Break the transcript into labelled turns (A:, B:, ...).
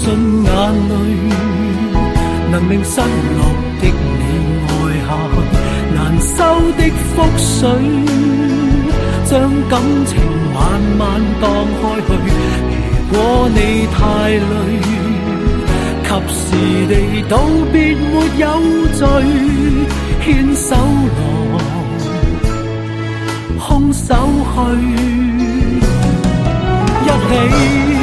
A: 信眼淚能令失落的你愛下去，難收的覆水將感情慢慢蕩開去。如果你太累，及時地道別沒有罪，牽手來空手去，一起